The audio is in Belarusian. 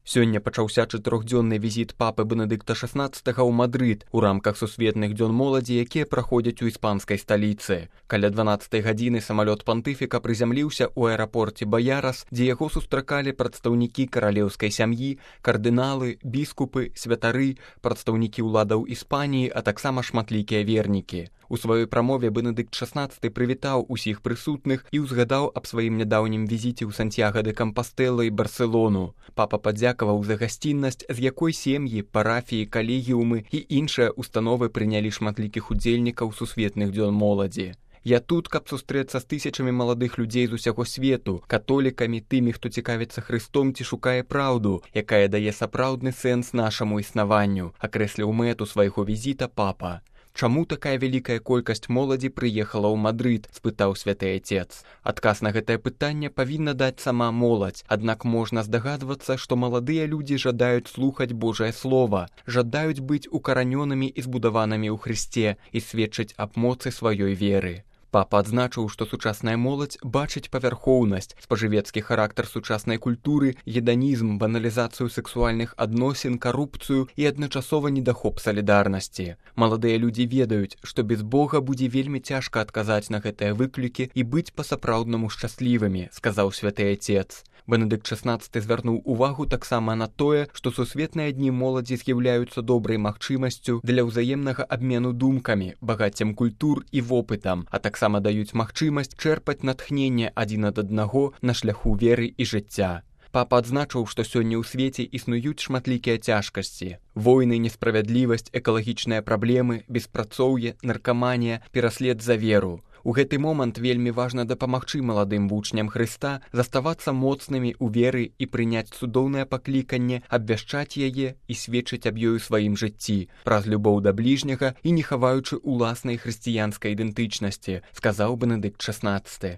Сёння пачаўся 4-дзённы візіт папы Бенедыкта XVI ў Мадрыд у рамках сусветных дзён моладзі, якія праходзяць у іспанскай сталіцы. Каля 12 гадзіны самалёт пантыфіка прызямліўся ў аэрапорце Баярас, дзе яго сустракалі прадстаўнікі каралеўскай сям'і, кардыналы, біскупы, святары, прадстаўнікі ўладаў Іспаніі, а таксама шматлікія вернікі. У сваёй прамове Бенедыкт XVI прывітаў усіх прысутных і ўзгадаў аб сваім нядаўнім візіце ў Сантьяго де Кампастэла і Барселону. Папа падзякаваў за гасціннасць, з якой сем'і, парафіі, калегіумы і іншыя установы прынялі шматлікіх удзельнікаў сусветных дзён моладзі. Я тут, каб сустрэцца з тысячамі маладых людзей з усяго свету, католікамі, тымі, хто цікавіцца Христом ці шукае праўду, якая дае сапраўдны сэнс нашаму існаванню, акрэсліў мэту свайго візіта папа. «Чаму такая вялікая колькасць моладзі прыехала ў Мадрыд?» – спытаў святы Отец. Адказ на гэтае пытанне павінна даць сама моладзь, аднак можна здагадвацца, што маладыя людзі жадаюць слухаць Божае Слова, жадаюць быць укаранёнымі і збудаванымі ў Хрысце і сведчыць аб моцы сваёй веры. Папа адзначыў, што сучасная моладзь бачыць павярхоўнасць, спажывецкі характар сучаснай культуры, геданізм, баналізацыю сексуальных адносін, карупцыю і адначасова недахоп салідарнасці. Маладыя людзі ведаюць, што без Бога будзе вельмі цяжка адказаць на гэтыя выклікі і быць па-сапраўднаму шчаслівымі, сказаў святы Отец. Бенедыкт XVI звярнуў увагу таксама на тое, што сусветныя дні моладзі з'яўляюцца добрай магчымасцю для ўзаемнага абмену думкамі, багаццем культур і вопытам, а таксама даюць магчымасць чэрпаць натхненне адзін ад аднаго на шляху веры і жыцця. Папа адзначыў, што сёння ў свеце існуюць шматлікія цяжкасці. Войны, несправядлівасць, экалагічныя праблемы, беспрацоўе, наркаманія, пераслед за веру. У гэты момант вельмі важна дапамагчы маладым вучням Хрыста заставацца моцнымі ў веры і прыняць цудоўнае пакліканне, абвяшчаць яе і сведчыць аб ёй у сваім жыцці, праз любоў да бліжняга і не хаваючы ўласнай хрысціянскай ідэнтычнасці, сказаў Бенедыкт XVI.